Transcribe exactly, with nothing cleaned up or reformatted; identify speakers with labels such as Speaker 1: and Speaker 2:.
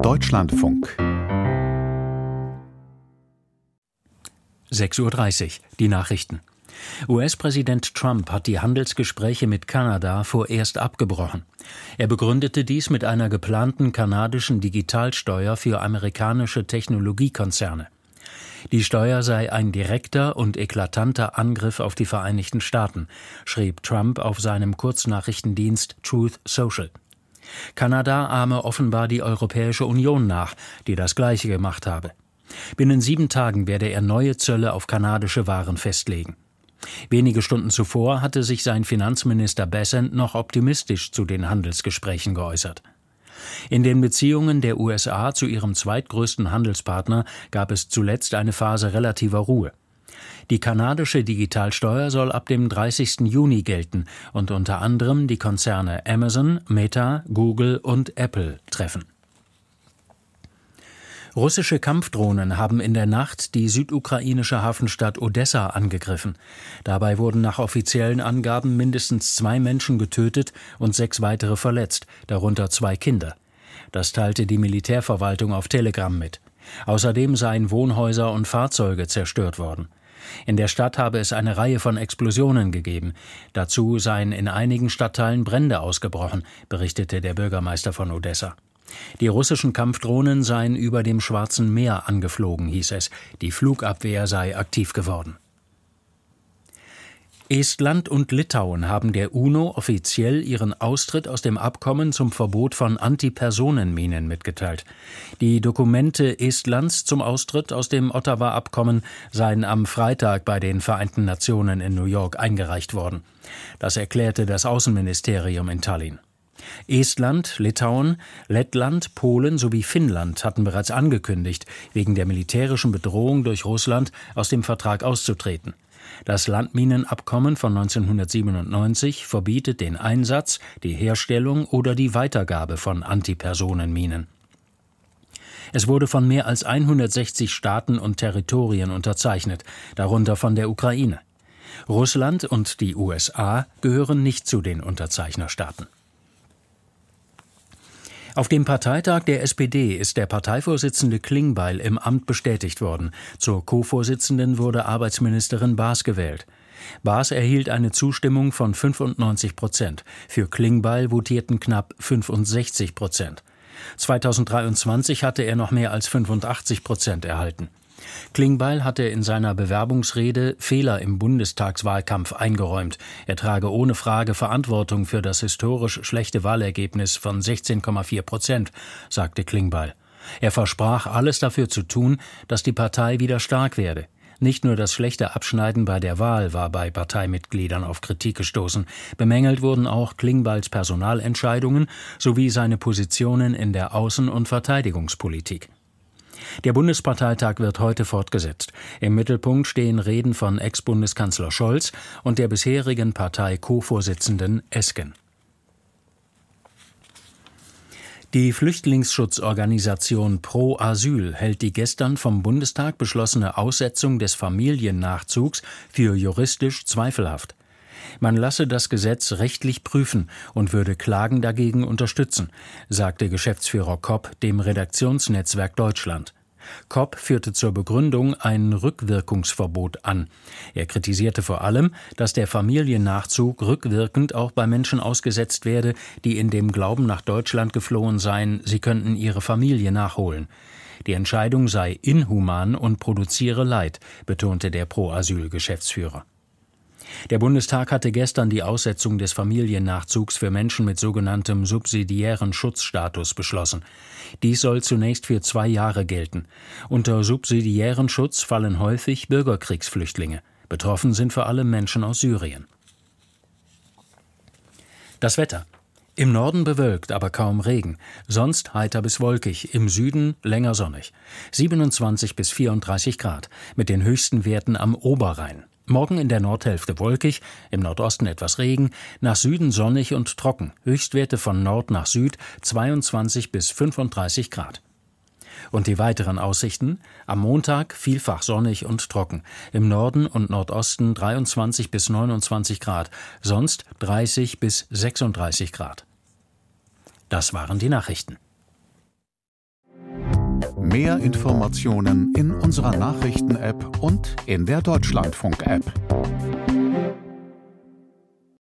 Speaker 1: Deutschlandfunk.
Speaker 2: sechs Uhr dreißig, die Nachrichten. U S-Präsident Trump hat die Handelsgespräche mit Kanada vorerst abgebrochen. Er begründete dies mit einer geplanten kanadischen Digitalsteuer für amerikanische Technologiekonzerne. Die Steuer sei ein direkter und eklatanter Angriff auf die Vereinigten Staaten, schrieb Trump auf seinem Kurznachrichtendienst Truth Social. Kanada ahme offenbar die Europäische Union nach, die das Gleiche gemacht habe. Binnen sieben Tagen werde er neue Zölle auf kanadische Waren festlegen. Wenige Stunden zuvor hatte sich sein Finanzminister Bessent noch optimistisch zu den Handelsgesprächen geäußert. In den Beziehungen der U S A zu ihrem zweitgrößten Handelspartner gab es zuletzt eine Phase relativer Ruhe. Die kanadische Digitalsteuer soll ab dem dreißigsten Juni gelten und unter anderem die Konzerne Amazon, Meta, Google und Apple treffen. Russische Kampfdrohnen haben in der Nacht die südukrainische Hafenstadt Odessa angegriffen. Dabei wurden nach offiziellen Angaben mindestens zwei Menschen getötet und sechs weitere verletzt, darunter zwei Kinder. Das teilte die Militärverwaltung auf Telegram mit. Außerdem seien Wohnhäuser und Fahrzeuge zerstört worden. In der Stadt habe es eine Reihe von Explosionen gegeben. Dazu seien in einigen Stadtteilen Brände ausgebrochen, berichtete der Bürgermeister von Odessa. Die russischen Kampfdrohnen seien über dem Schwarzen Meer angeflogen, hieß es. Die Flugabwehr sei aktiv geworden. Estland und Litauen haben der UNO offiziell ihren Austritt aus dem Abkommen zum Verbot von Antipersonenminen mitgeteilt. Die Dokumente Estlands zum Austritt aus dem Ottawa-Abkommen seien am Freitag bei den Vereinten Nationen in New York eingereicht worden. Das erklärte das Außenministerium in Tallinn. Estland, Litauen, Lettland, Polen sowie Finnland hatten bereits angekündigt, wegen der militärischen Bedrohung durch Russland aus dem Vertrag auszutreten. Das Landminenabkommen von neunzehnhundertsiebenundneunzig verbietet den Einsatz, die Herstellung oder die Weitergabe von Antipersonenminen. Es wurde von mehr als hundertsechzig Staaten und Territorien unterzeichnet, darunter von der Ukraine. Russland und die U S A gehören nicht zu den Unterzeichnerstaaten. Auf dem Parteitag der S P D ist der Parteivorsitzende Klingbeil im Amt bestätigt worden. Zur Co-Vorsitzenden wurde Arbeitsministerin Baas gewählt. Baas erhielt eine Zustimmung von fünfundneunzig Prozent. Für Klingbeil votierten knapp fünfundsechzig Prozent. zweitausenddreiundzwanzig hatte er noch mehr als fünfundachtzig Prozent erhalten. Klingbeil hatte in seiner Bewerbungsrede Fehler im Bundestagswahlkampf eingeräumt. Er trage ohne Frage Verantwortung für das historisch schlechte Wahlergebnis von sechzehn Komma vier Prozent, sagte Klingbeil. Er versprach, alles dafür zu tun, dass die Partei wieder stark werde. Nicht nur das schlechte Abschneiden bei der Wahl war bei Parteimitgliedern auf Kritik gestoßen. Bemängelt wurden auch Klingbeils Personalentscheidungen sowie seine Positionen in der Außen- und Verteidigungspolitik. Der Bundesparteitag wird heute fortgesetzt. Im Mittelpunkt stehen Reden von Ex-Bundeskanzler Scholz und der bisherigen Partei-Co-Vorsitzenden Esken. Die Flüchtlingsschutzorganisation Pro Asyl hält die gestern vom Bundestag beschlossene Aussetzung des Familiennachzugs für juristisch zweifelhaft. Man lasse das Gesetz rechtlich prüfen und würde Klagen dagegen unterstützen, sagte Geschäftsführer Kopp dem Redaktionsnetzwerk Deutschland. Kopp führte zur Begründung ein Rückwirkungsverbot an. Er kritisierte vor allem, dass der Familiennachzug rückwirkend auch bei Menschen ausgesetzt werde, die in dem Glauben nach Deutschland geflohen seien, sie könnten ihre Familie nachholen. Die Entscheidung sei inhuman und produziere Leid, betonte der Pro-Asyl-Geschäftsführer. Der Bundestag hatte gestern die Aussetzung des Familiennachzugs für Menschen mit sogenanntem subsidiären Schutzstatus beschlossen. Dies soll zunächst für zwei Jahre gelten. Unter subsidiären Schutz fallen häufig Bürgerkriegsflüchtlinge. Betroffen sind vor allem Menschen aus Syrien. Das Wetter. Im Norden bewölkt, aber kaum Regen. Sonst heiter bis wolkig, im Süden länger sonnig. siebenundzwanzig bis vierunddreißig Grad, mit den höchsten Werten am Oberrhein. Morgen in der Nordhälfte wolkig, im Nordosten etwas Regen, nach Süden sonnig und trocken, Höchstwerte von Nord nach Süd zweiundzwanzig bis fünfunddreißig Grad. Und die weiteren Aussichten: am Montag vielfach sonnig und trocken, im Norden und Nordosten dreiundzwanzig bis neunundzwanzig Grad, sonst dreißig bis sechsunddreißig Grad. Das waren die Nachrichten.
Speaker 1: Mehr Informationen in unserer Nachrichten-App und in der Deutschlandfunk-App.